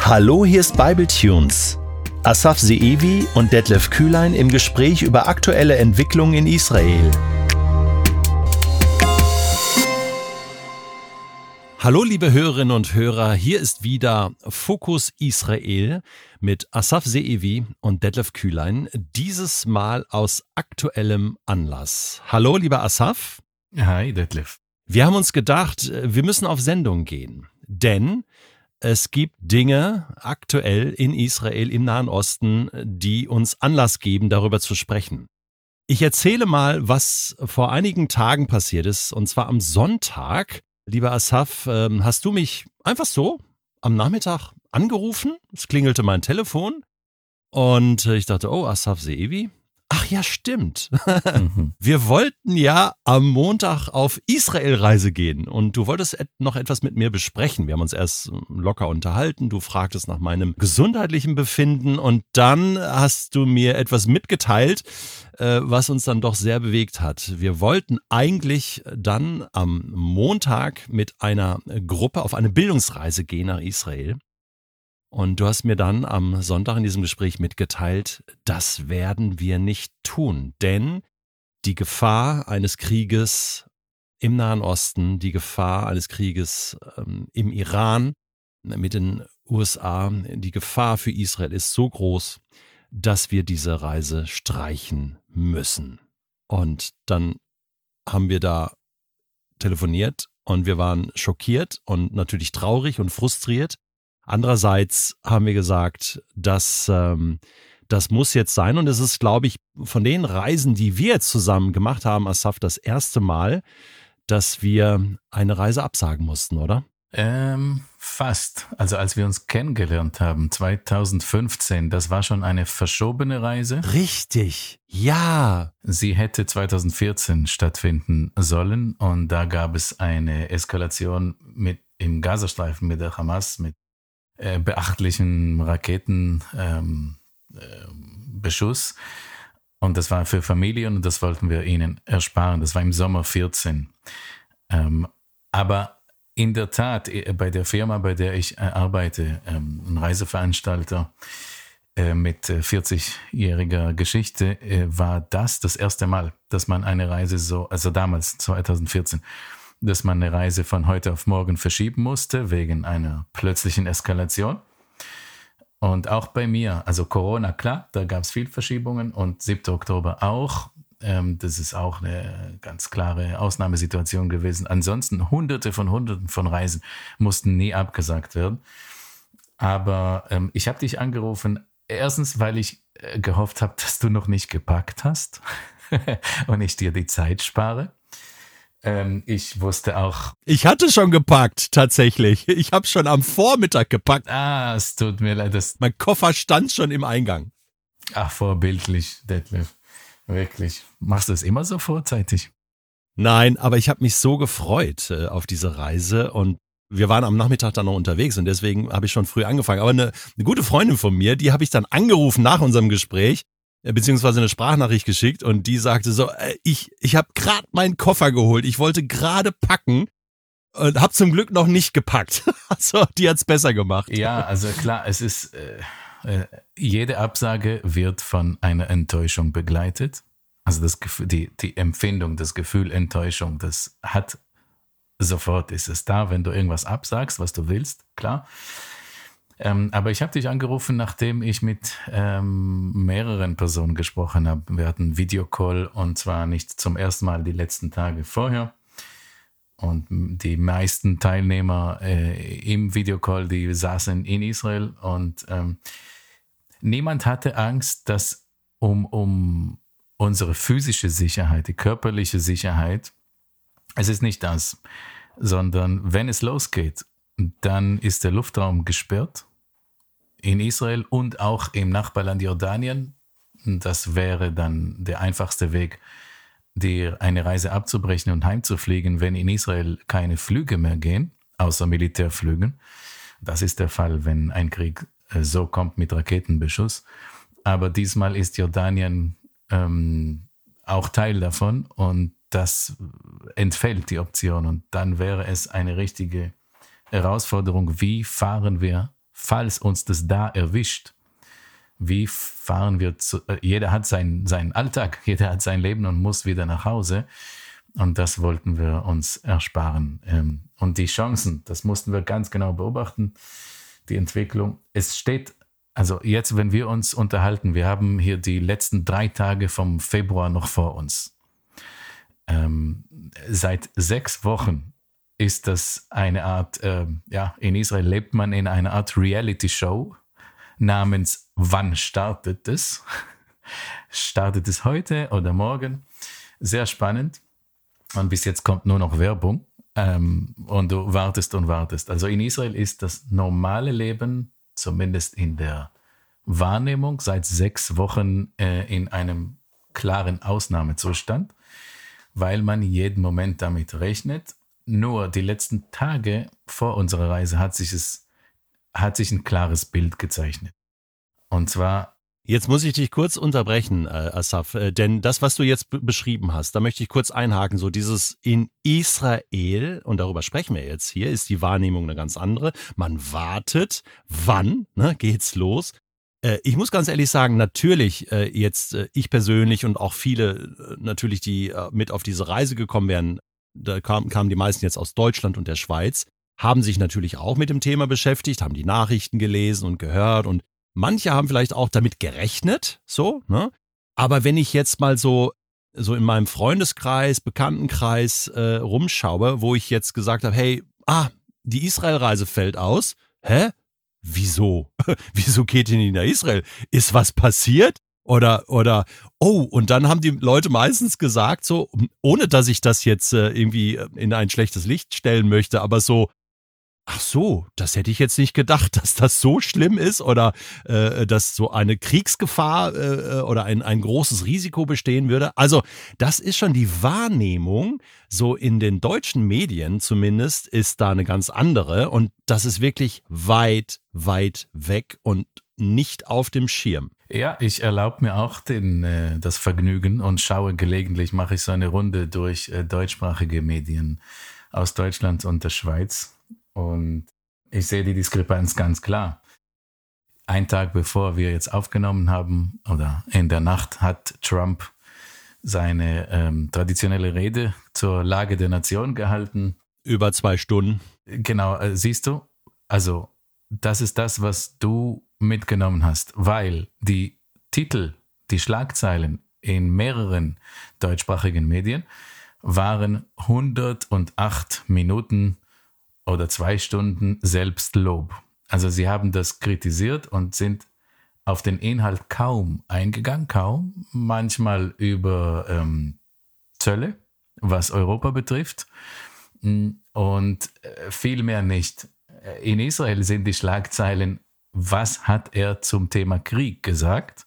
Hallo, hier ist Bibletunes. Asaf Seevi und Detlef Kühlein im Gespräch über aktuelle Entwicklungen in Israel. Hallo liebe Hörerinnen und Hörer, hier ist wieder Fokus Israel mit Asaf Seevi und Detlef Kühlein, dieses Mal aus aktuellem Anlass. Hallo lieber Asaf. Hi Detlef. Wir haben uns gedacht, wir müssen auf Sendung gehen, denn es gibt Dinge aktuell in Israel, im Nahen Osten, die uns Anlass geben, darüber zu sprechen. Ich erzähle mal, was vor einigen Tagen passiert ist, und zwar am Sonntag. Lieber Asaf, hast du mich einfach so am Nachmittag angerufen? Es klingelte mein Telefon und ich dachte, oh, Asaf Seevi? Ach ja, stimmt. Wir wollten ja am Montag auf Israel-Reise gehen und du wolltest noch etwas mit mir besprechen. Wir haben uns erst locker unterhalten, du fragtest nach meinem gesundheitlichen Befinden und dann hast du mir etwas mitgeteilt, was uns dann doch sehr bewegt hat. Wir wollten eigentlich dann am Montag mit einer Gruppe auf eine Bildungsreise gehen nach Israel. Und du hast mir dann am Sonntag in diesem Gespräch mitgeteilt, das werden wir nicht tun, denn die Gefahr eines Krieges im Nahen Osten, die Gefahr eines Krieges im Iran mit den USA, die Gefahr für Israel ist so groß, dass wir diese Reise streichen müssen. Und dann haben wir da telefoniert und wir waren schockiert und natürlich traurig und frustriert. Andererseits haben wir gesagt, dass das muss jetzt sein und es ist, glaube ich, von den Reisen, die wir jetzt zusammen gemacht haben, Asaf, das erste Mal, dass wir eine Reise absagen mussten, oder? Fast. Also als wir uns kennengelernt haben, 2015, das war schon eine verschobene Reise. Richtig, ja. Sie hätte 2014 stattfinden sollen und da gab es eine Eskalation im Gazastreifen mit der Hamas, mit beachtlichen Raketenbeschuss. Und das war für Familien und das wollten wir ihnen ersparen. Das war im Sommer 14. Aber in der Tat, bei der Firma, bei der ich arbeite, ein Reiseveranstalter mit 40-jähriger Geschichte, war das erste Mal, dass man eine Reise also damals, 2014, dass man eine Reise von heute auf morgen verschieben musste, wegen einer plötzlichen Eskalation. Und auch bei mir, also Corona, klar, da gab es viel Verschiebungen und 7. Oktober auch. Das ist auch eine ganz klare Ausnahmesituation gewesen. Ansonsten Hunderten von Reisen mussten nie abgesagt werden. Aber ich habe dich angerufen, erstens, weil ich gehofft habe, dass du noch nicht gepackt hast und ich dir die Zeit spare. Ich wusste auch... Ich hatte schon gepackt, tatsächlich. Ich habe schon am Vormittag gepackt. Es tut mir leid. Mein Koffer stand schon im Eingang. Ach, vorbildlich, Detlef. Wirklich. Machst du es immer so vorzeitig? Nein, aber ich habe mich so gefreut auf diese Reise und wir waren am Nachmittag dann noch unterwegs und deswegen habe ich schon früh angefangen. Aber eine gute Freundin von mir, die habe ich dann angerufen nach unserem Gespräch, beziehungsweise eine Sprachnachricht geschickt und die sagte so, ich habe gerade meinen Koffer geholt, ich wollte gerade packen und habe zum Glück noch nicht gepackt. Also die hat's besser gemacht. Ja, also klar, es ist, jede Absage wird von einer Enttäuschung begleitet. Also das Gefühl, die Empfindung, das Gefühl Enttäuschung, das ist es da, wenn du irgendwas absagst, was du willst, klar. Aber ich habe dich angerufen, nachdem ich mit mehreren Personen gesprochen habe. Wir hatten einen Videocall und zwar nicht zum ersten Mal die letzten Tage vorher. Und die meisten Teilnehmer im Videocall, die saßen in Israel und niemand hatte Angst, dass um unsere physische Sicherheit, die körperliche Sicherheit, es ist nicht das, sondern wenn es losgeht, dann ist der Luftraum gesperrt in Israel und auch im Nachbarland Jordanien. Das wäre dann der einfachste Weg, eine Reise abzubrechen und heimzufliegen, wenn in Israel keine Flüge mehr gehen, außer Militärflügen. Das ist der Fall, wenn ein Krieg so kommt mit Raketenbeschuss. Aber diesmal ist Jordanien auch Teil davon und das entfällt die Option. Und dann wäre es eine richtige Herausforderung, wie fahren wir falls uns das da erwischt, wie fahren wir jeder hat seinen Alltag, jeder hat sein Leben und muss wieder nach Hause. Und das wollten wir uns ersparen. Und die Chancen, das mussten wir ganz genau beobachten, die Entwicklung. Es steht, also jetzt, wenn wir uns unterhalten, wir haben hier die letzten 3 Tage vom Februar noch vor uns. Seit 6 Wochen ist das eine Art, in Israel lebt man in einer Art Reality-Show namens Wann startet es? Startet es heute oder morgen? Sehr spannend. Und bis jetzt kommt nur noch Werbung. Und du wartest und wartest. Also in Israel ist das normale Leben, zumindest in der Wahrnehmung, seit 6 Wochen in einem klaren Ausnahmezustand, weil man jeden Moment damit rechnet. Nur die letzten Tage vor unserer Reise hat sich ein klares Bild gezeichnet. Und zwar... Jetzt muss ich dich kurz unterbrechen, Asaf, denn das, was du jetzt beschrieben hast, da möchte ich kurz einhaken, so dieses in Israel, und darüber sprechen wir jetzt hier, ist die Wahrnehmung eine ganz andere. Man wartet, wann geht's los? Ich muss ganz ehrlich sagen, natürlich jetzt ich persönlich und auch viele natürlich, die mit auf diese Reise gekommen wären, da kamen die meisten jetzt aus Deutschland und der Schweiz, haben sich natürlich auch mit dem Thema beschäftigt, haben die Nachrichten gelesen und gehört und manche haben vielleicht auch damit gerechnet, Aber wenn ich jetzt mal so in meinem Freundeskreis, Bekanntenkreis rumschaue, wo ich jetzt gesagt habe, hey, die Israelreise fällt aus. Hä? Wieso? Wieso geht ihr nicht nach Israel? Ist was passiert? Oder, und dann haben die Leute meistens gesagt, so, ohne dass ich das jetzt irgendwie in ein schlechtes Licht stellen möchte, aber so, ach so, das hätte ich jetzt nicht gedacht, dass das so schlimm ist oder dass so eine Kriegsgefahr oder ein großes Risiko bestehen würde. Also das ist schon die Wahrnehmung, so in den deutschen Medien zumindest, ist da eine ganz andere und das ist wirklich weit, weit weg und nicht auf dem Schirm. Ja, ich erlaube mir auch das Vergnügen und mache ich so eine Runde durch deutschsprachige Medien aus Deutschland und der Schweiz. Und ich sehe die Diskrepanz ganz klar. Ein Tag bevor wir jetzt aufgenommen haben, oder in der Nacht, hat Trump seine traditionelle Rede zur Lage der Nation gehalten. Über 2 Stunden. Genau, siehst du? Also, das ist das, was du mitgenommen hast, weil die Titel, die Schlagzeilen in mehreren deutschsprachigen Medien waren 108 Minuten oder 2 Stunden Selbstlob. Also sie haben das kritisiert und sind auf den Inhalt kaum eingegangen, manchmal über Zölle, was Europa betrifft, und viel mehr nicht. In Israel sind die Schlagzeilen, was hat er zum Thema Krieg gesagt?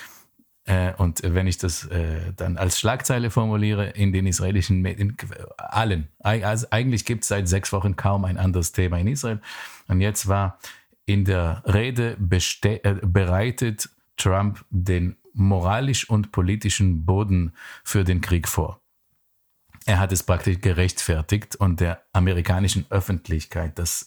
Und wenn ich das dann als Schlagzeile formuliere, in den israelischen Medien, also eigentlich gibt es seit 6 Wochen kaum ein anderes Thema in Israel. Und jetzt war in der Rede bereitet Trump den moralisch und politischen Boden für den Krieg vor. Er hat es praktisch gerechtfertigt und der amerikanischen Öffentlichkeit das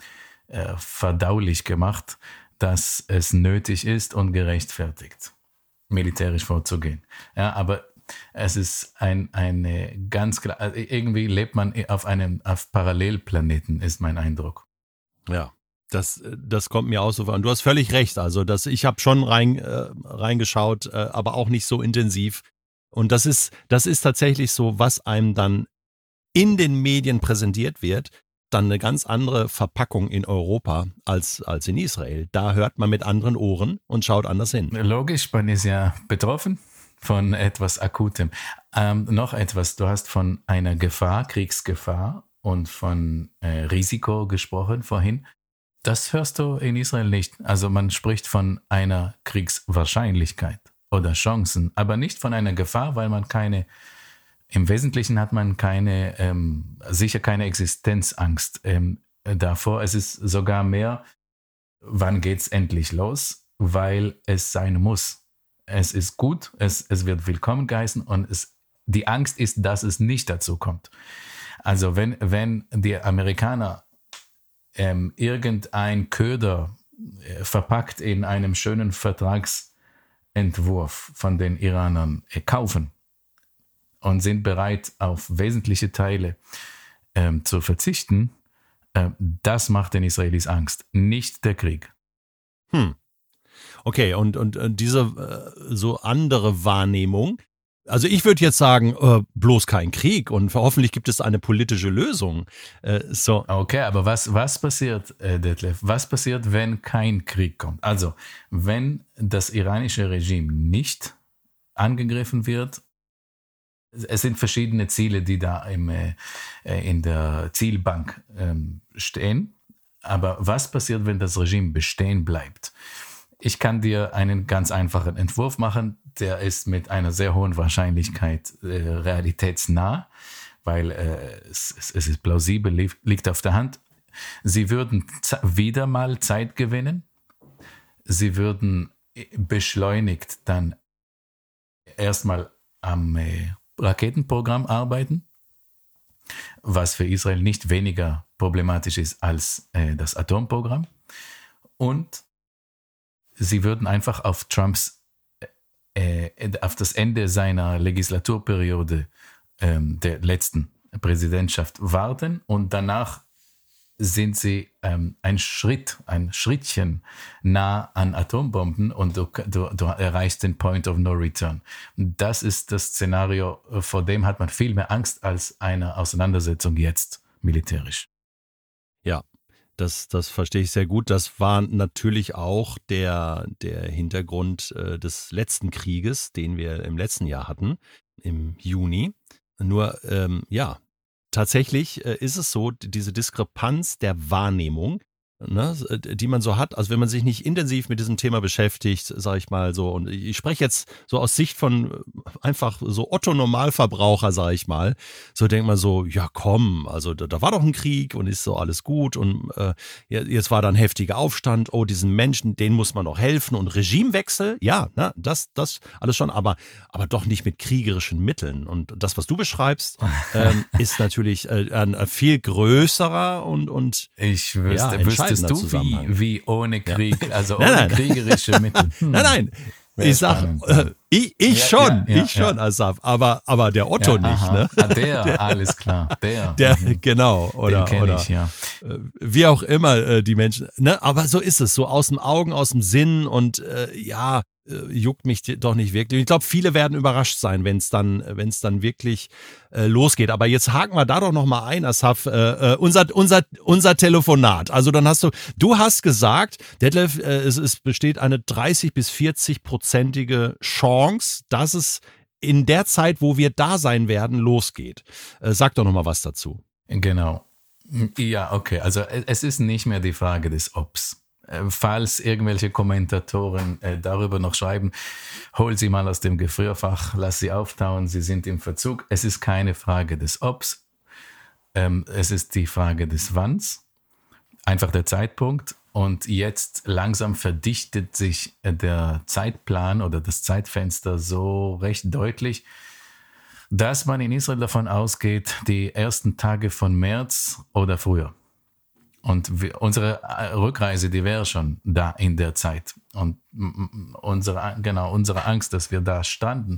verdaulich gemacht, dass es nötig ist und gerechtfertigt, militärisch vorzugehen. Ja, aber es ist eine ganz klar, also irgendwie lebt man auf Parallelplaneten, ist mein Eindruck. Ja, das kommt mir auch so vor. Und du hast völlig recht. Also ich habe schon reingeschaut, aber auch nicht so intensiv. Und das ist tatsächlich so, was einem dann in den Medien präsentiert wird, dann eine ganz andere Verpackung in Europa als in Israel. Da hört man mit anderen Ohren und schaut anders hin. Logisch, man ist ja betroffen von etwas Akutem. Noch etwas, du hast von einer Gefahr, Kriegsgefahr und von Risiko gesprochen vorhin. Das hörst du in Israel nicht. Also man spricht von einer Kriegswahrscheinlichkeit oder Chancen, aber nicht von einer Gefahr, weil man im Wesentlichen hat man sicher keine Existenzangst davor. Es ist sogar mehr, wann geht's endlich los, weil es sein muss. Es ist gut, es wird willkommen geheißen und die Angst ist, dass es nicht dazu kommt. Also wenn die Amerikaner irgendein Köder verpackt in einem schönen Vertragsentwurf von den Iranern kaufen und sind bereit, auf wesentliche Teile zu verzichten, das macht den Israelis Angst, nicht der Krieg. Okay, und diese so andere Wahrnehmung, also ich würde jetzt sagen, bloß kein Krieg und hoffentlich gibt es eine politische Lösung. So. Okay, aber was passiert, Detlef? Was passiert, wenn kein Krieg kommt? Also, wenn das iranische Regime nicht angegriffen wird, es sind verschiedene Ziele, die da in der Zielbank stehen. Aber was passiert, wenn das Regime bestehen bleibt? Ich kann dir einen ganz einfachen Entwurf machen, der ist mit einer sehr hohen Wahrscheinlichkeit realitätsnah, weil es ist plausibel, liegt auf der Hand. Sie würden wieder mal Zeit gewinnen. Sie würden beschleunigt dann erstmal am Raketenprogramm arbeiten, was für Israel nicht weniger problematisch ist als das Atomprogramm. Und sie würden einfach auf auf das Ende seiner Legislaturperiode der letzten Präsidentschaft warten und danach sind sie ein Schrittchen nah an Atombomben und du erreichst den Point of No Return. Das ist das Szenario, vor dem hat man viel mehr Angst als eine Auseinandersetzung jetzt militärisch. Ja, das verstehe ich sehr gut. Das war natürlich auch der Hintergrund des letzten Krieges, den wir im letzten Jahr hatten, im Juni. Nur, tatsächlich ist es so, diese Diskrepanz der Wahrnehmung, ne, die man so hat, also wenn man sich nicht intensiv mit diesem Thema beschäftigt, sage ich mal so, und ich spreche jetzt so aus Sicht von einfach so Otto-Normalverbraucher, sage ich mal, so denkt man so, ja komm, also da war doch ein Krieg und ist so alles gut und jetzt war da ein heftiger Aufstand, oh, diesen Menschen, denen muss man doch helfen und Regimewechsel, ja, ne, das alles schon, aber doch nicht mit kriegerischen Mitteln und das, was du beschreibst, ist natürlich ein viel größerer und ich wüsstest du, wie ohne Krieg, also ohne nein. kriegerische Mittel? Nein. Ich sag, ich schon, Asaf, aber der Otto nicht, ne? Der, alles klar, der. Genau, oder ich, ja. Wie auch immer die Menschen, ne? Aber so ist es, so aus dem Augen, aus dem Sinn und juckt mich doch nicht wirklich. Ich glaube, viele werden überrascht sein, wenn es dann wirklich losgeht. Aber jetzt haken wir da doch noch mal ein, Asaf, unser Telefonat. Also dann du hast gesagt, Detlef, es besteht eine 30 bis 40-prozentige Chance, dass es in der Zeit, wo wir da sein werden, losgeht. Sag doch noch mal was dazu. Genau. Ja, okay. Also es ist nicht mehr die Frage des Obs. Falls irgendwelche Kommentatoren darüber noch schreiben, hol sie mal aus dem Gefrierfach, lass sie auftauen, sie sind im Verzug. Es ist keine Frage des Obs, es ist die Frage des Wanns, einfach der Zeitpunkt. Und jetzt langsam verdichtet sich der Zeitplan oder das Zeitfenster so recht deutlich, dass man in Israel davon ausgeht, die ersten Tage von März oder früher. Und unsere Rückreise, die wäre schon da in der Zeit. Und unsere Angst, dass wir da standen,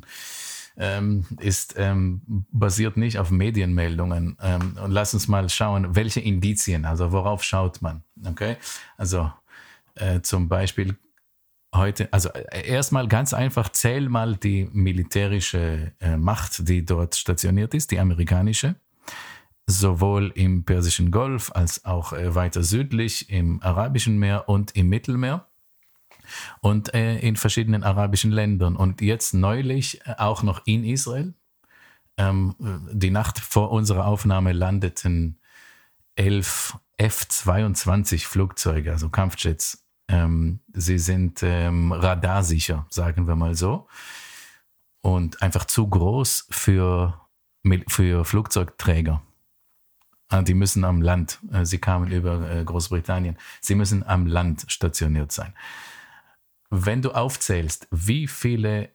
ist basiert nicht auf Medienmeldungen. Und lass uns mal schauen, welche Indizien, also worauf schaut man. Okay? Also zum Beispiel heute, also erstmal ganz einfach, zähl mal die militärische Macht, die dort stationiert ist, die amerikanische. Sowohl im Persischen Golf als auch weiter südlich im Arabischen Meer und im Mittelmeer und in verschiedenen arabischen Ländern. Und jetzt neulich auch noch in Israel. Die Nacht vor unserer Aufnahme landeten 11 F-22 Flugzeuge, also Kampfjets. Sie sind radarsicher, sagen wir mal so. Und einfach zu groß für Flugzeugträger. Die müssen am Land, sie kamen über Großbritannien, sie müssen am Land stationiert sein. Wenn du aufzählst, wie viele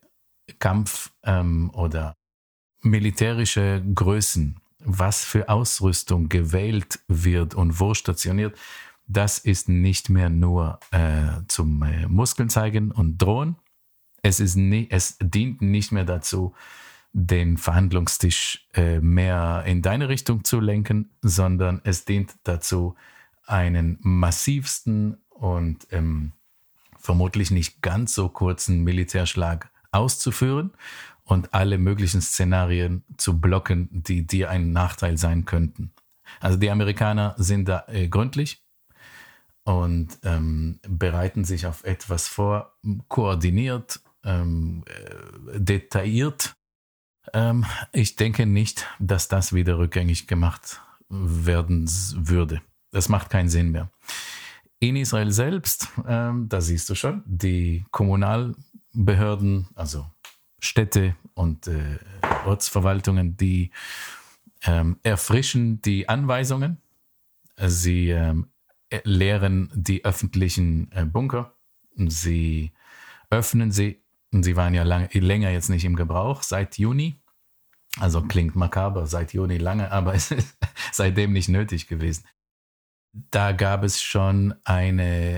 oder militärische Größen, was für Ausrüstung gewählt wird und wo stationiert, das ist nicht mehr nur zum Muskeln zeigen und drohen. Es dient nicht mehr dazu, den Verhandlungstisch mehr in deine Richtung zu lenken, sondern es dient dazu, einen massivsten und vermutlich nicht ganz so kurzen Militärschlag auszuführen und alle möglichen Szenarien zu blocken, die dir ein Nachteil sein könnten. Also die Amerikaner sind da gründlich und bereiten sich auf etwas vor, koordiniert, detailliert. Ich denke nicht, dass das wieder rückgängig gemacht werden würde. Das macht keinen Sinn mehr. In Israel selbst, da siehst du schon, die Kommunalbehörden, also Städte und Ortsverwaltungen, die erfrischen die Anweisungen. Sie leeren die öffentlichen Bunker. Sie öffnen sie. Sie waren ja länger jetzt nicht im Gebrauch, seit Juni. Also klingt makaber, seit Juni lange, aber es ist seitdem nicht nötig gewesen. Da gab es schon ein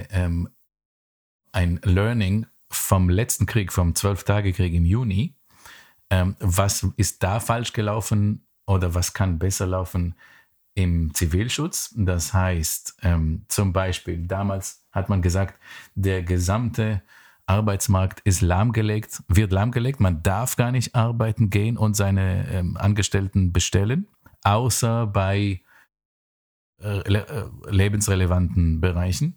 Learning vom letzten Krieg, vom 12-Tage-Krieg im Juni. Was ist da falsch gelaufen oder was kann besser laufen im Zivilschutz? Das heißt, zum Beispiel, damals hat man gesagt, der gesamte Arbeitsmarkt ist wird lahmgelegt. Man darf gar nicht arbeiten gehen und seine Angestellten bestellen, außer bei lebensrelevanten Bereichen.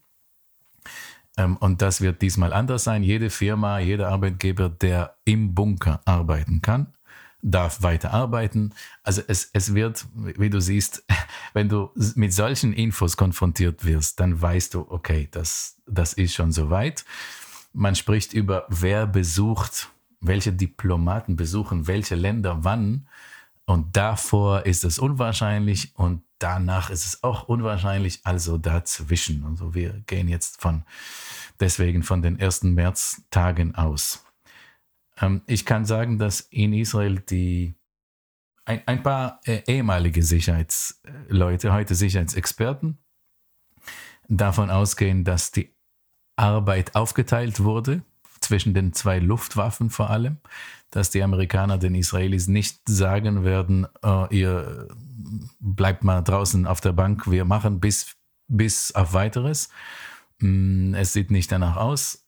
Und das wird diesmal anders sein. Jede Firma, jeder Arbeitgeber, der im Bunker arbeiten kann, darf weiter arbeiten. Also es wird, wie du siehst, wenn du mit solchen Infos konfrontiert wirst, dann weißt du, okay, das ist schon soweit. Man spricht über, wer besucht, welche Diplomaten besuchen welche Länder wann. Und davor ist es unwahrscheinlich und danach ist es auch unwahrscheinlich, also dazwischen. Also wir gehen jetzt deswegen von den 1. Märztagen aus. Ich kann sagen, dass in Israel ein paar ehemalige Sicherheitsleute, heute Sicherheitsexperten, davon ausgehen, dass die Arbeit aufgeteilt wurde, zwischen den 2 Luftwaffen vor allem, dass die Amerikaner den Israelis nicht sagen werden, ihr bleibt mal draußen auf der Bank, wir machen bis auf Weiteres. Es sieht nicht danach aus.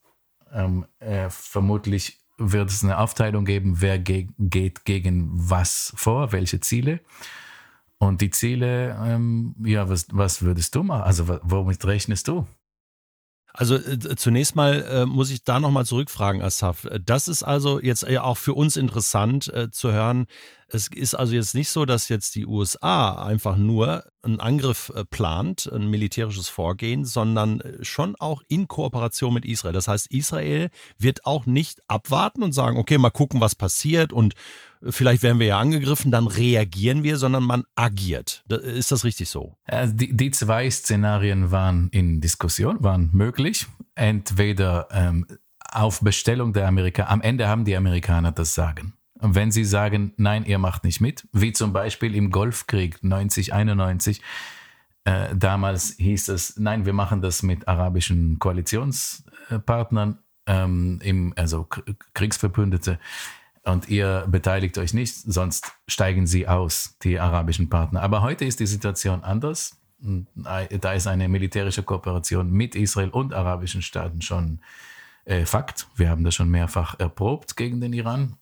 Vermutlich wird es eine Aufteilung geben, wer geht gegen was vor, welche Ziele. Und die Ziele, was würdest du machen? Also womit rechnest du? Also zunächst mal muss ich da nochmal zurückfragen, Assaf. Das ist also jetzt ja auch für uns interessant zu hören. Es ist also jetzt nicht so, dass jetzt die USA einfach nur einen Angriff plant, ein militärisches Vorgehen, sondern schon auch in Kooperation mit Israel. Das heißt, Israel wird auch nicht abwarten und sagen, okay, mal gucken, was passiert und vielleicht werden wir ja angegriffen, dann reagieren wir, sondern man agiert. Ist das richtig so? Die 2 Szenarien waren in Diskussion, waren möglich. Entweder auf Bestellung der Amerikaner, am Ende haben die Amerikaner das Sagen. Und wenn sie sagen, nein, ihr macht nicht mit, wie zum Beispiel im Golfkrieg 90-91, damals hieß es, nein, wir machen das mit arabischen Koalitionspartnern, also Kriegsverbündete, und ihr beteiligt euch nicht, sonst steigen sie aus, die arabischen Partner. Aber heute ist die Situation anders. Da ist eine militärische Kooperation mit Israel und arabischen Staaten schon Fakt. Wir haben das schon mehrfach erprobt gegen den Iran.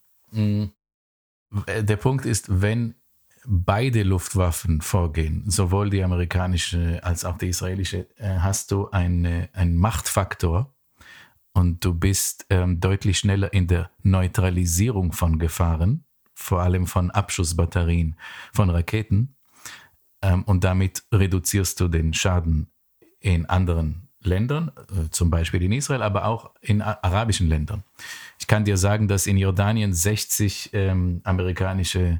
Der Punkt ist, wenn beide Luftwaffen vorgehen, sowohl die amerikanische als auch die israelische, hast du einen Machtfaktor und du bist deutlich schneller in der Neutralisierung von Gefahren, vor allem von Abschussbatterien von Raketen, und damit reduzierst du den Schaden in anderen Ländern, zum Beispiel in Israel, aber auch in arabischen Ländern. Ich kann dir sagen, dass in Jordanien 60 amerikanische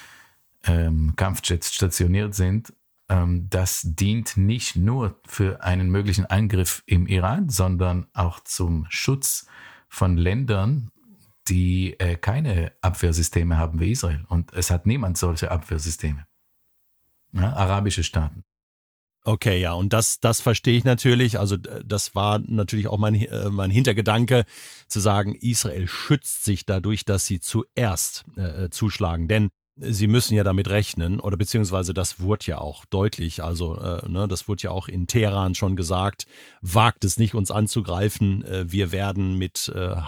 Kampfjets stationiert sind. Das dient nicht nur für einen möglichen Angriff im Iran, sondern auch zum Schutz von Ländern, die keine Abwehrsysteme haben wie Israel. Und es hat niemand solche Abwehrsysteme. Ja, arabische Staaten. Okay, ja, und das verstehe ich natürlich. Also das war natürlich auch mein Hintergedanke, zu sagen, Israel schützt sich dadurch, dass sie zuerst zuschlagen. Denn sie müssen ja damit rechnen, oder beziehungsweise das wurde ja auch deutlich, also das wurde ja auch in Teheran schon gesagt, wagt es nicht, uns anzugreifen. Wir werden mit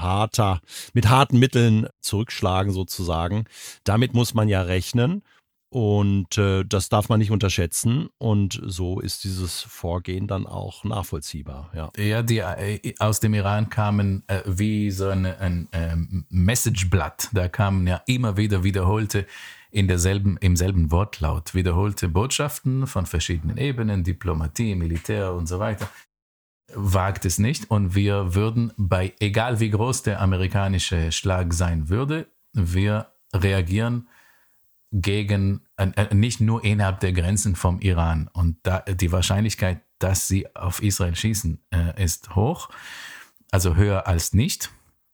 harten Mitteln zurückschlagen sozusagen. Damit muss man ja rechnen. Und das darf man nicht unterschätzen. Und so ist dieses Vorgehen dann auch nachvollziehbar. Ja, Ja, die aus dem Iran kamen wie so ein Messageblatt. Da kamen ja immer wieder wiederholte, im selben Wortlaut, wiederholte Botschaften von verschiedenen Ebenen, Diplomatie, Militär und so weiter. Wagt es nicht. Und wir würden egal wie groß der amerikanische Schlag sein würde, wir reagieren gegen, nicht nur innerhalb der Grenzen vom Iran. Und die Wahrscheinlichkeit, dass sie auf Israel schießen, ist hoch, also höher als nicht.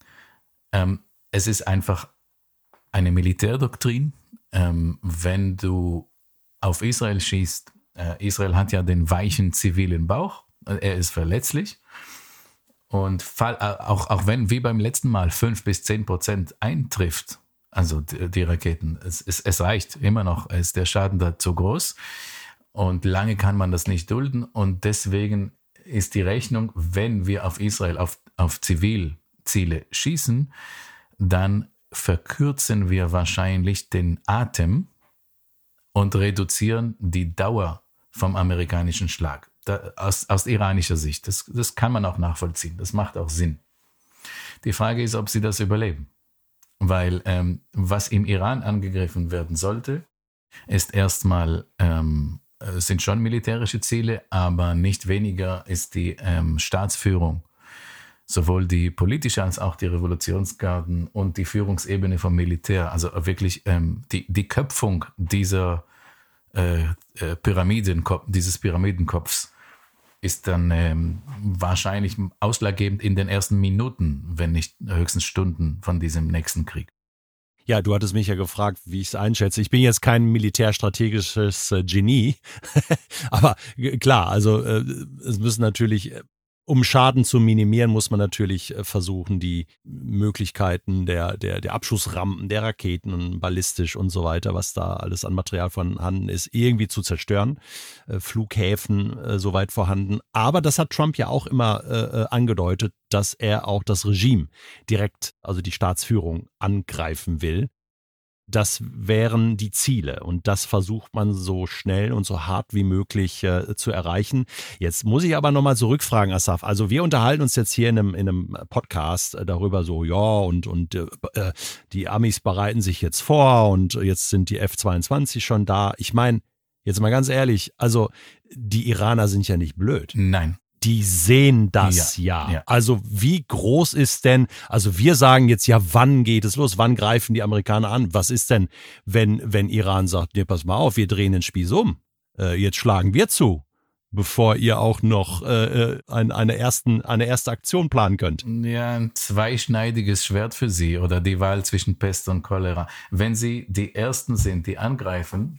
Es ist einfach eine Militärdoktrin. Wenn du auf Israel schießt, Israel hat ja den weichen zivilen Bauch, er ist verletzlich. Und auch wenn wie beim letzten Mal 5-10% eintrifft, also die Raketen, es reicht immer noch, ist der Schaden da zu groß und lange kann man das nicht dulden und deswegen ist die Rechnung, wenn wir auf Israel, auf Zivilziele schießen, dann verkürzen wir wahrscheinlich den Atem und reduzieren die Dauer vom amerikanischen Schlag. Aus iranischer Sicht, das kann man auch nachvollziehen, das macht auch Sinn. Die Frage ist, ob sie das überleben. Weil was im Iran angegriffen werden sollte, ist erstmal, sind schon militärische Ziele, aber nicht weniger ist die Staatsführung, sowohl die politische als auch die Revolutionsgarden und die Führungsebene vom Militär, also wirklich die Köpfung dieses Pyramidenkopfs ist dann wahrscheinlich ausschlaggebend in den ersten Minuten, wenn nicht höchstens Stunden von diesem nächsten Krieg. Ja, du hattest mich ja gefragt, wie ich es einschätze. Ich bin jetzt kein militärstrategisches Genie, aber klar, also es müssen natürlich, um Schaden zu minimieren, muss man natürlich versuchen, die Möglichkeiten der Abschussrampen, der Raketen und ballistisch und so weiter, was da alles an Material vorhanden ist, irgendwie zu zerstören. Flughäfen soweit vorhanden. Aber das hat Trump ja auch immer angedeutet, dass er auch das Regime direkt, also die Staatsführung, angreifen will. Das wären die Ziele und das versucht man so schnell und so hart wie möglich zu erreichen. Jetzt muss ich aber nochmal zurückfragen, Asaf. Also wir unterhalten uns jetzt hier in einem Podcast darüber so, ja, und die Amis bereiten sich jetzt vor und jetzt sind die F-22 schon da. Ich meine, jetzt mal ganz ehrlich, also die Iraner sind ja nicht blöd. Nein. Die sehen das ja. Also wie groß ist denn, also wir sagen jetzt ja, wann geht es los, wann greifen die Amerikaner an? Was ist denn, wenn Iran sagt, nee, pass mal auf, wir drehen den Spieß um, jetzt schlagen wir zu, bevor ihr auch noch eine erste Aktion planen könnt? Ja, ein zweischneidiges Schwert für sie oder die Wahl zwischen Pest und Cholera. Wenn sie die Ersten sind, die angreifen,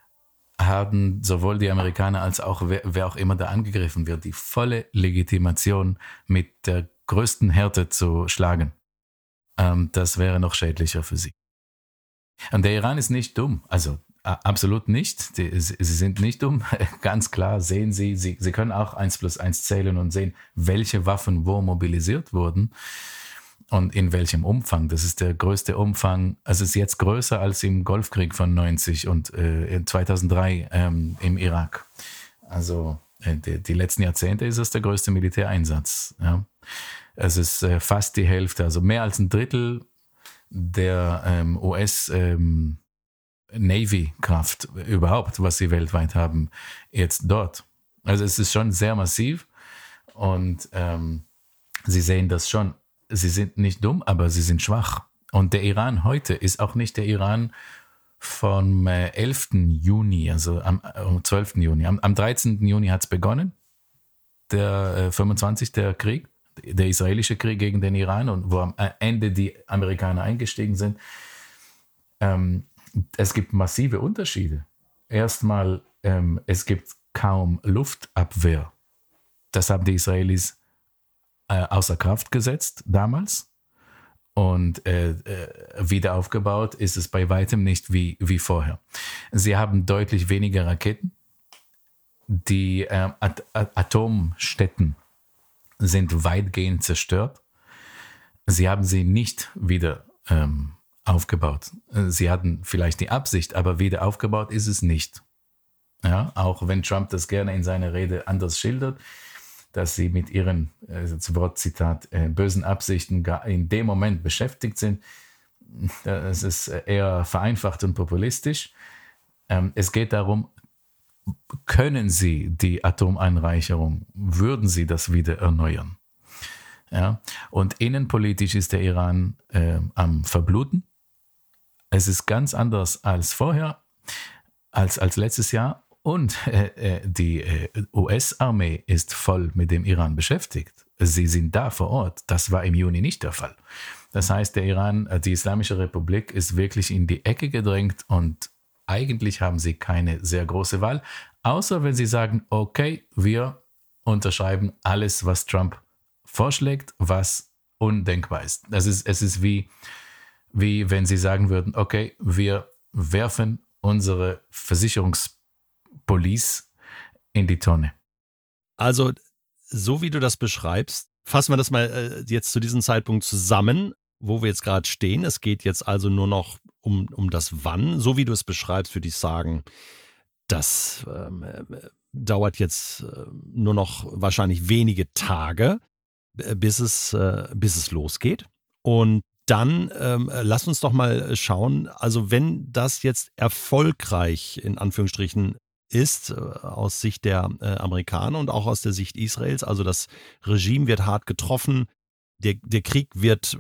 haben sowohl die Amerikaner als auch wer auch immer da angegriffen wird, die volle Legitimation mit der größten Härte zu schlagen. Das wäre noch schädlicher für sie. Und der Iran ist nicht dumm, also absolut nicht. Sie sind nicht dumm, ganz klar sehen sie können auch 1+1 zählen und sehen, welche Waffen wo mobilisiert wurden. Und in welchem Umfang? Das ist der größte Umfang, also es ist jetzt größer als im Golfkrieg von 90 und 2003 im Irak. Also die letzten Jahrzehnte ist es der größte Militäreinsatz. Ja. Es ist fast die Hälfte, also mehr als ein Drittel der US Navy-Kraft überhaupt, was sie weltweit haben, jetzt dort. Also es ist schon sehr massiv und sie sehen das schon. Sie sind nicht dumm, aber sie sind schwach. Und der Iran heute ist auch nicht der Iran vom 11. Juni, also am 12. Juni. Am 13. Juni hat es begonnen, der 25. der Krieg, der israelische Krieg gegen den Iran, und wo am Ende die Amerikaner eingestiegen sind. Es gibt massive Unterschiede. Erstmal, es gibt kaum Luftabwehr. Das haben die Israelis außer Kraft gesetzt damals. Und wieder aufgebaut ist es bei weitem nicht wie vorher. Sie haben deutlich weniger Raketen. Die Atomstätten sind weitgehend zerstört. Sie haben sie nicht wieder aufgebaut. Sie hatten vielleicht die Absicht, aber wieder aufgebaut ist es nicht. Ja, auch wenn Trump das gerne in seiner Rede anders schildert, dass sie mit ihren, Wortzitat, bösen Absichten in dem Moment beschäftigt sind. Das ist eher vereinfacht und populistisch. Es geht darum, können sie die Atomeinreicherung, würden sie das wieder erneuern? Ja? Und innenpolitisch ist der Iran am Verbluten. Es ist ganz anders als vorher, als letztes Jahr. Und die US-Armee ist voll mit dem Iran beschäftigt. Sie sind da vor Ort. Das war im Juni nicht der Fall. Das heißt, der Iran, die Islamische Republik, ist wirklich in die Ecke gedrängt und eigentlich haben sie keine sehr große Wahl, außer wenn sie sagen, okay, wir unterschreiben alles, was Trump vorschlägt, was undenkbar ist. Es ist wie wenn sie sagen würden, okay, wir werfen unsere Versicherungspolice in die Tonne. Also, so wie du das beschreibst, fassen wir das mal jetzt zu diesem Zeitpunkt zusammen, wo wir jetzt gerade stehen. Es geht jetzt also nur noch um das Wann. So wie du es beschreibst, würde ich sagen, das dauert jetzt nur noch wahrscheinlich wenige Tage, bis es losgeht. Und dann lass uns doch mal schauen, also wenn das jetzt erfolgreich in Anführungsstrichen ist, aus Sicht der Amerikaner und auch aus der Sicht Israels, also das Regime wird hart getroffen, der Krieg wird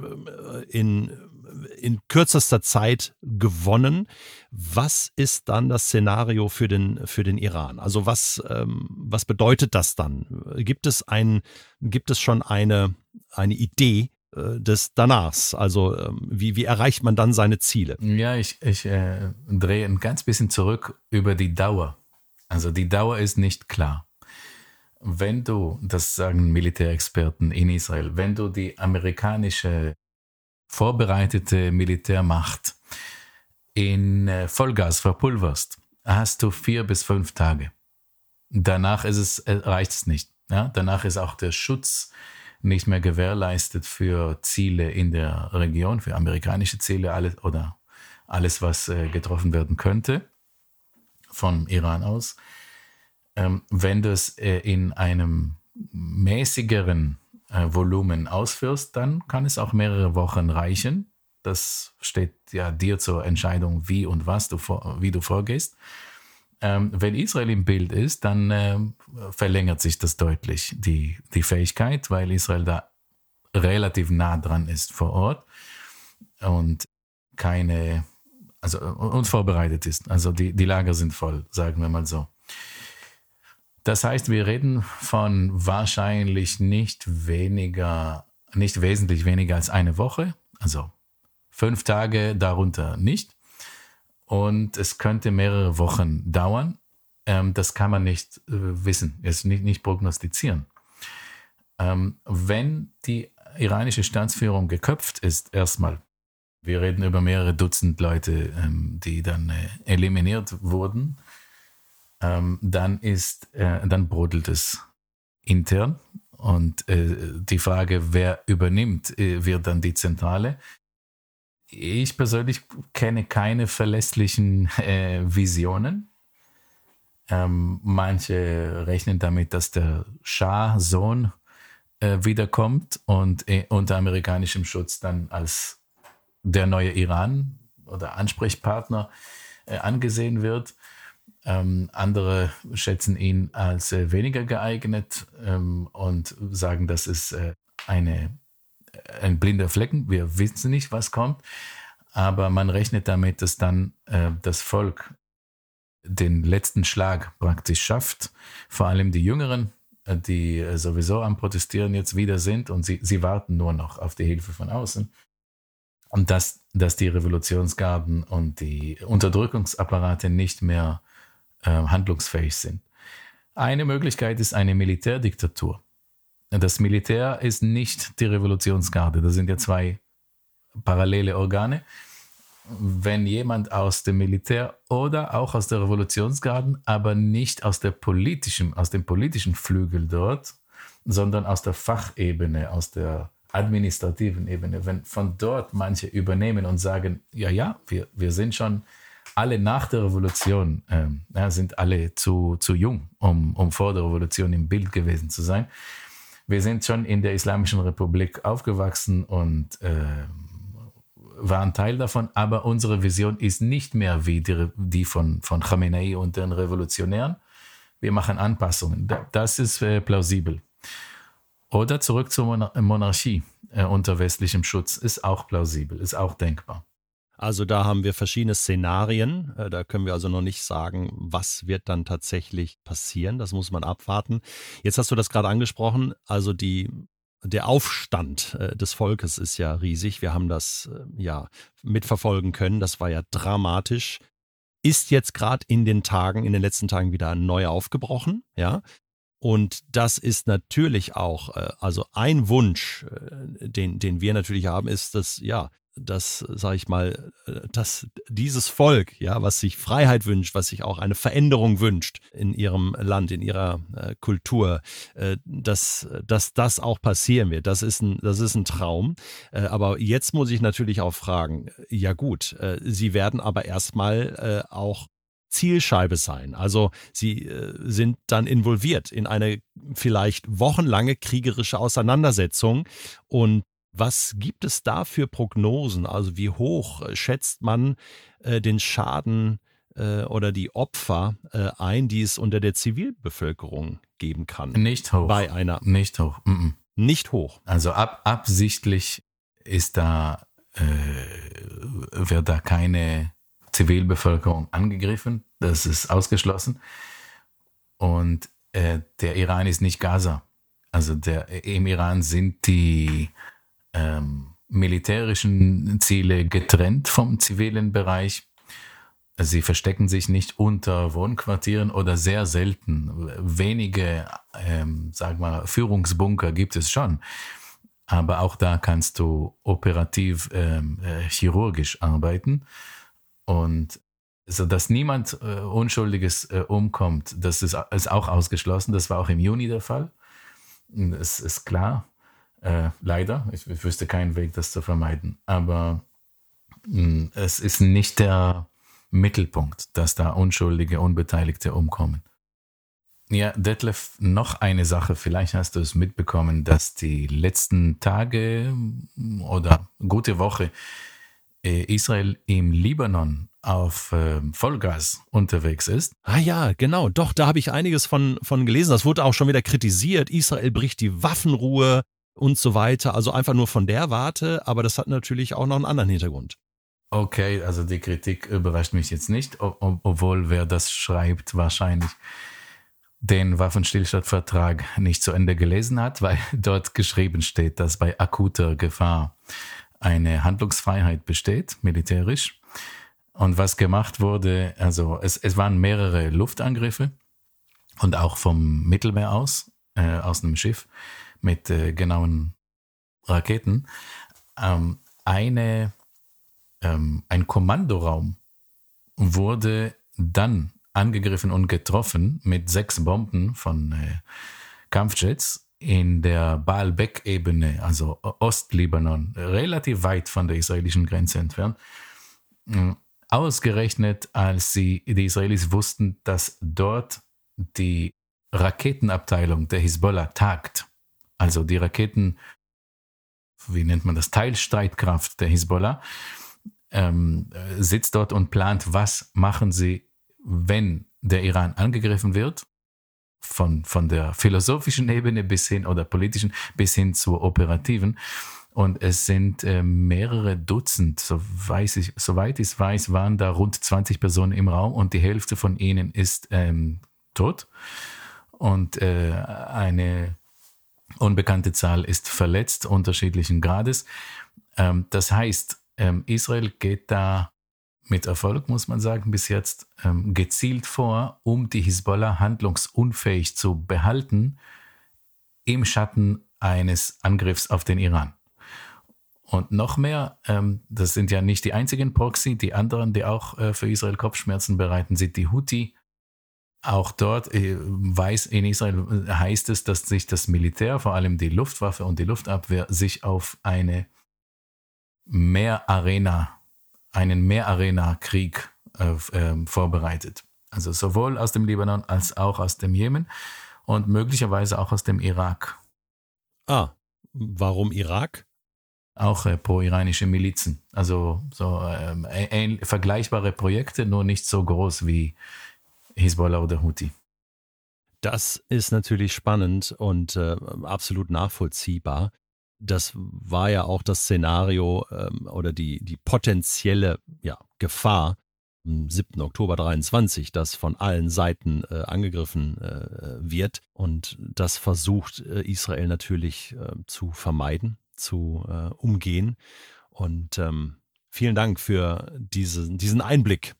in kürzester Zeit gewonnen. Was ist dann das Szenario für den Iran? Also was bedeutet das dann? Gibt es schon eine Idee des Danachs? Also wie erreicht man dann seine Ziele? Ja, ich drehe ein ganz bisschen zurück über die Dauer. Also die Dauer ist nicht klar. Wenn du, das sagen Militärexperten in Israel, wenn du die amerikanische vorbereitete Militärmacht in Vollgas verpulverst, hast du 4 bis 5 Tage. Danach reicht es nicht. Ja? Danach ist auch der Schutz nicht mehr gewährleistet für Ziele in der Region, für amerikanische Ziele, alles, was getroffen werden könnte vom Iran aus. Wenn du es in einem mäßigeren Volumen ausführst, dann kann es auch mehrere Wochen reichen. Das steht ja dir zur Entscheidung, wie und wie du vorgehst. Wenn Israel im Bild ist, dann verlängert sich das deutlich, die Fähigkeit, weil Israel da relativ nah dran ist vor Ort und und vorbereitet ist. Also die Lager sind voll, sagen wir mal so. Das heißt, wir reden von wahrscheinlich nicht wesentlich weniger als eine Woche, also 5 Tage darunter nicht. Und es könnte mehrere Wochen dauern. Das kann man nicht wissen, nicht prognostizieren. Wenn die iranische Staatsführung geköpft ist, erstmal, wir reden über mehrere Dutzend Leute, die dann eliminiert wurden, dann brodelt es intern. Und die Frage, wer übernimmt, wird dann die Zentrale. Ich persönlich kenne keine verlässlichen Visionen. Manche rechnen damit, dass der Schah-Sohn wiederkommt und unter amerikanischem Schutz dann als der neue Iran oder Ansprechpartner angesehen wird. Andere schätzen ihn als weniger geeignet und sagen, das ist ein blinder Flecken. Wir wissen nicht, was kommt, aber man rechnet damit, dass dann das Volk den letzten Schlag praktisch schafft. Vor allem die Jüngeren, die sowieso am Protestieren jetzt wieder sind und sie warten nur noch auf die Hilfe von außen. Und dass die Revolutionsgarden und die Unterdrückungsapparate nicht mehr handlungsfähig sind. Eine Möglichkeit ist eine Militärdiktatur. Das Militär ist nicht die Revolutionsgarde. Das sind ja zwei parallele Organe. Wenn jemand aus dem Militär oder auch aus der Revolutionsgarde, aber nicht aus dem politischen Flügel dort, sondern aus der Fachebene, aus der administrativen Ebene, wenn von dort manche übernehmen und sagen, wir sind schon alle nach der Revolution, sind alle zu jung, um vor der Revolution im Bild gewesen zu sein. Wir sind schon in der Islamischen Republik aufgewachsen und waren Teil davon, aber unsere Vision ist nicht mehr wie die von Khamenei und den Revolutionären. Wir machen Anpassungen. Das ist plausibel. Oder zurück zur Monarchie unter westlichem Schutz ist auch plausibel, ist auch denkbar. Also da haben wir verschiedene Szenarien. Da können wir also noch nicht sagen, was wird dann tatsächlich passieren. Das muss man abwarten. Jetzt hast du das gerade angesprochen. Also der Aufstand des Volkes ist ja riesig. Wir haben das mitverfolgen können. Das war ja dramatisch. Ist jetzt gerade in den letzten Tagen wieder neu aufgebrochen. Ja. Und das ist natürlich auch, also ein Wunsch, den wir natürlich haben, ist, dass dieses Volk, was sich Freiheit wünscht, was sich auch eine Veränderung wünscht in ihrem Land, in ihrer Kultur, dass das auch passieren wird. Das ist ein Traum. Aber jetzt muss ich natürlich auch fragen, sie werden aber erstmal auch Zielscheibe sein. Also sie sind dann involviert in eine vielleicht wochenlange kriegerische Auseinandersetzung. Und was gibt es da für Prognosen? Also wie hoch schätzt man den Schaden oder die Opfer ein, die es unter der Zivilbevölkerung geben kann? Nicht hoch. Nicht hoch. Nicht hoch. Also absichtlich wird da keine Zivilbevölkerung angegriffen. Das ist ausgeschlossen. Und der Iran ist nicht Gaza. Also im Iran sind die militärischen Ziele getrennt vom zivilen Bereich. Sie verstecken sich nicht unter Wohnquartieren oder sehr selten. Wenige, Führungsbunker gibt es schon. Aber auch da kannst du operativ chirurgisch arbeiten. Und so, dass niemand Unschuldiges umkommt, das ist auch ausgeschlossen. Das war auch im Juni der Fall. Es ist klar. Leider, ich wüsste keinen Weg, das zu vermeiden. Aber es ist nicht der Mittelpunkt, dass da Unschuldige, Unbeteiligte umkommen. Ja, Detlef, noch eine Sache, vielleicht hast du es mitbekommen, dass die letzten Tage oder gute Woche Israel im Libanon auf Vollgas unterwegs ist. Ah ja, genau, doch, da habe ich einiges von gelesen. Das wurde auch schon wieder kritisiert. Israel bricht die Waffenruhe und so weiter. Also einfach nur von der Warte, aber das hat natürlich auch noch einen anderen Hintergrund. Okay, also die Kritik überrascht mich jetzt nicht, obwohl wer das schreibt wahrscheinlich den Waffenstillstandsvertrag nicht zu Ende gelesen hat, weil dort geschrieben steht, dass bei akuter Gefahr eine Handlungsfreiheit besteht, militärisch. Und was gemacht wurde, also es waren mehrere Luftangriffe und auch vom Mittelmeer aus einem Schiff mit genauen Raketen. Ein Kommandoraum wurde dann angegriffen und getroffen mit 6 Bomben von Kampfjets in der Baalbek-Ebene, also Ostlibanon, relativ weit von der israelischen Grenze entfernt. Ausgerechnet, als die Israelis wussten, dass dort die Raketenabteilung der Hisbollah tagt, also die Raketen, wie nennt man das, Teilstreitkraft der Hisbollah, sitzt dort und plant, was machen sie, wenn der Iran angegriffen wird, von der philosophischen Ebene bis hin oder politischen bis hin zur operativen. Und es sind mehrere Dutzend, soweit ich weiß, waren da rund 20 Personen im Raum und die Hälfte von ihnen ist tot. Und eine unbekannte Zahl ist verletzt, unterschiedlichen Grades. Das heißt, Israel geht da mit Erfolg, muss man sagen, bis jetzt gezielt vor, um die Hisbollah handlungsunfähig zu behalten im Schatten eines Angriffs auf den Iran. Und noch mehr, das sind ja nicht die einzigen Proxy, die anderen, die auch für Israel Kopfschmerzen bereiten, sind die Houthi. Auch dort in Israel heißt es, dass sich das Militär, vor allem die Luftwaffe und die Luftabwehr, sich auf einen Mehrarena-Krieg vorbereitet. Also sowohl aus dem Libanon als auch aus dem Jemen und möglicherweise auch aus dem Irak. Warum Irak? Auch pro-iranische Milizen. Also so vergleichbare Projekte, nur nicht so groß wie Hisbollah oder Houthi. Das ist natürlich spannend und absolut nachvollziehbar. Das war ja auch das Szenario oder die potenzielle Gefahr am 7. Oktober 23, das von allen Seiten angegriffen wird. Und das versucht Israel natürlich zu vermeiden, zu umgehen. Und vielen Dank für diesen Einblick.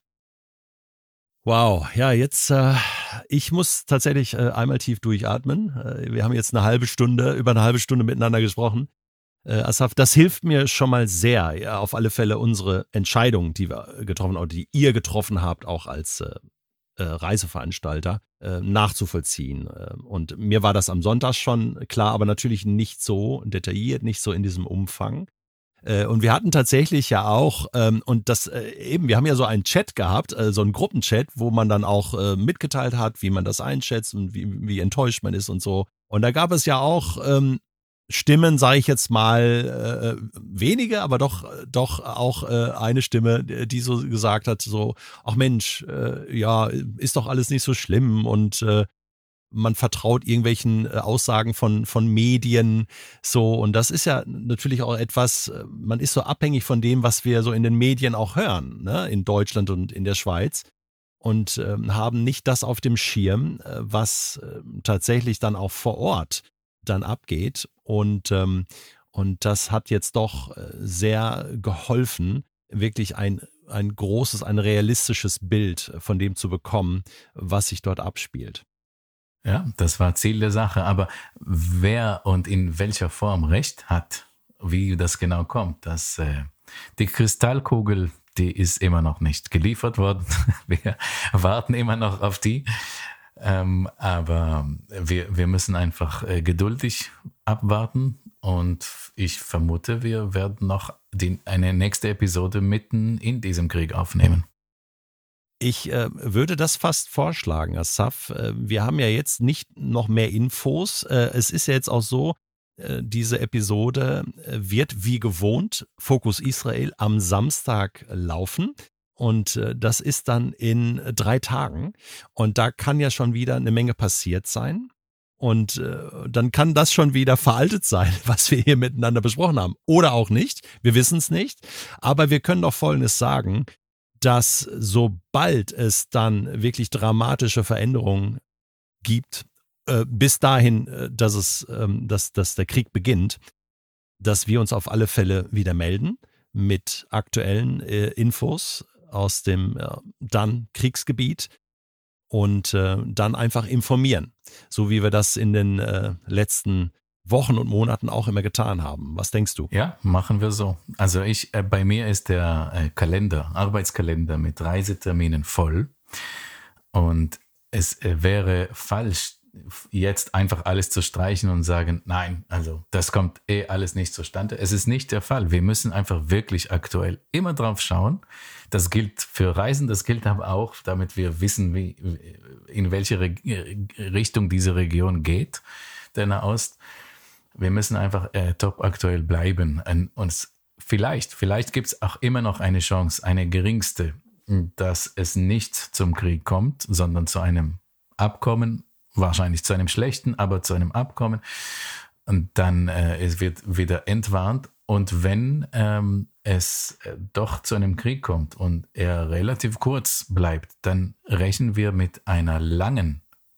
Wow, ja, jetzt, ich muss tatsächlich einmal tief durchatmen. Wir haben jetzt über eine halbe Stunde miteinander gesprochen. Asaf, das hilft mir schon mal sehr, ja, auf alle Fälle unsere Entscheidung, die wir getroffen haben, die ihr getroffen habt, auch als Reiseveranstalter, nachzuvollziehen. Und mir war das am Sonntag schon klar, aber natürlich nicht so detailliert, nicht so in diesem Umfang. Und wir hatten tatsächlich ja auch, und das wir haben ja so einen Chat gehabt, so einen Gruppenchat, wo man dann auch mitgeteilt hat, wie man das einschätzt und wie enttäuscht man ist und so. Und da gab es ja auch Stimmen, sage ich jetzt mal, wenige, aber doch auch eine Stimme, die so gesagt hat, so, ach Mensch, ja, ist doch alles nicht so schlimm und man vertraut irgendwelchen Aussagen von Medien so, und das ist ja natürlich auch etwas, man ist so abhängig von dem, was wir so in den Medien auch hören, ne, in Deutschland und in der Schweiz, und haben nicht das auf dem Schirm, was tatsächlich dann auch vor Ort dann abgeht, und das hat jetzt doch sehr geholfen, wirklich ein großes, ein realistisches Bild von dem zu bekommen, was sich dort abspielt. Ja, das war Ziel der Sache. Aber wer und in welcher Form Recht hat, wie das genau kommt, die Kristallkugel, die ist immer noch nicht geliefert worden. Wir warten immer noch auf die. Aber wir müssen einfach geduldig abwarten. Und ich vermute, wir werden noch eine nächste Episode mitten in diesem Krieg aufnehmen. Ich würde das fast vorschlagen, Asaf. Wir haben ja jetzt nicht noch mehr Infos. Es ist ja jetzt auch so, diese Episode wird wie gewohnt, Fokus Israel, am Samstag laufen. Und das ist dann in 3 Tagen. Und da kann ja schon wieder eine Menge passiert sein. Und dann kann das schon wieder veraltet sein, was wir hier miteinander besprochen haben. Oder auch nicht. Wir wissen es nicht. Aber wir können doch Folgendes sagen, dass sobald es dann wirklich dramatische Veränderungen gibt, bis dahin, dass der Krieg beginnt, dass wir uns auf alle Fälle wieder melden mit aktuellen Infos aus dem dann Kriegsgebiet und dann einfach informieren, so wie wir das in den letzten Wochen und Monaten auch immer getan haben. Was denkst du? Ja, machen wir so. Also bei mir ist der Arbeitskalender mit Reiseterminen voll, und es wäre falsch, jetzt einfach alles zu streichen und sagen, nein, also das kommt alles nicht zustande. Es ist nicht der Fall. Wir müssen einfach wirklich aktuell immer drauf schauen. Das gilt für Reisen, das gilt aber auch, damit wir wissen, in welche Richtung diese Region geht, der Nahost. Wir müssen einfach top aktuell bleiben. Und vielleicht gibt es auch immer noch eine Chance, eine geringste, dass es nicht zum Krieg kommt, sondern zu einem Abkommen, wahrscheinlich zu einem schlechten, aber zu einem Abkommen. Und dann es wird wieder entwarnt. Und wenn es doch zu einem Krieg kommt und er relativ kurz bleibt, dann rechnen wir mit einer langen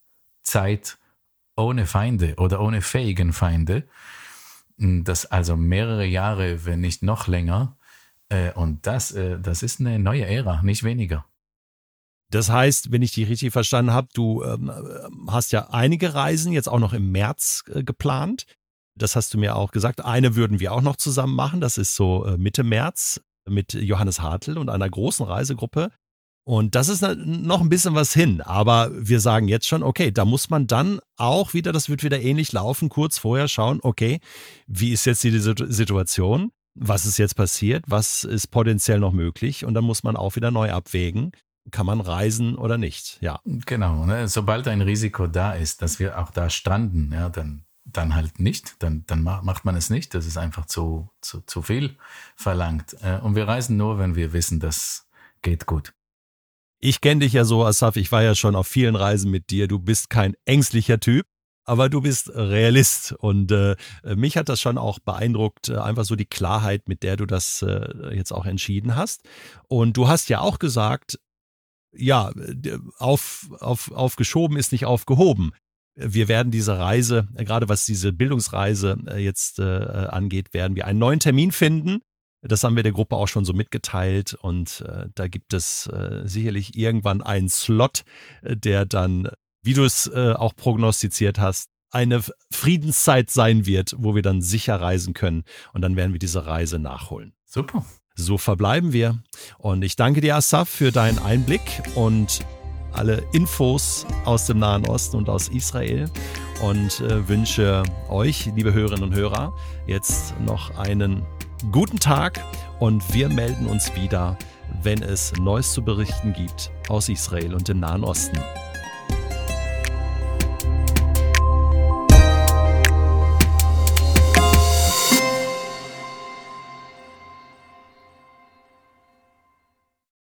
Zeit ohne Feinde oder ohne fähigen Feinde, das also mehrere Jahre, wenn nicht noch länger, Und das ist eine neue Ära, nicht weniger. Das heißt, wenn ich dich richtig verstanden habe, du hast ja einige Reisen jetzt auch noch im März geplant. Das hast du mir auch gesagt. Eine würden wir auch noch zusammen machen. Das ist so Mitte März mit Johannes Hartl und einer großen Reisegruppe. Und das ist noch ein bisschen was hin. Aber wir sagen jetzt schon, okay, da muss man dann auch wieder, das wird wieder ähnlich laufen, kurz vorher schauen, okay, wie ist jetzt die Situation? Was ist jetzt passiert? Was ist potenziell noch möglich? Und dann muss man auch wieder neu abwägen. Kann man reisen oder nicht? Ja. Genau. Ne? Sobald ein Risiko da ist, dass wir auch da stranden, ja, dann halt nicht. Dann macht man es nicht. Das ist einfach zu viel verlangt. Und wir reisen nur, wenn wir wissen, das geht gut. Ich kenne dich ja so, Asaf, ich war ja schon auf vielen Reisen mit dir. Du bist kein ängstlicher Typ, aber du bist Realist. Und mich hat das schon auch beeindruckt, einfach so die Klarheit, mit der du das jetzt auch entschieden hast. Und du hast ja auch gesagt, ja, aufgeschoben ist nicht aufgehoben. Wir werden diese Reise, gerade was diese Bildungsreise jetzt angeht, werden wir einen neuen Termin finden. Das haben wir der Gruppe auch schon so mitgeteilt und da gibt es sicherlich irgendwann einen Slot, der dann, wie du es auch prognostiziert hast, eine Friedenszeit sein wird, wo wir dann sicher reisen können und dann werden wir diese Reise nachholen. Super. So verbleiben wir und ich danke dir, Asaf, für deinen Einblick und alle Infos aus dem Nahen Osten und aus Israel und wünsche euch, liebe Hörerinnen und Hörer, jetzt noch einen guten Tag und wir melden uns wieder, wenn es Neues zu berichten gibt aus Israel und dem Nahen Osten.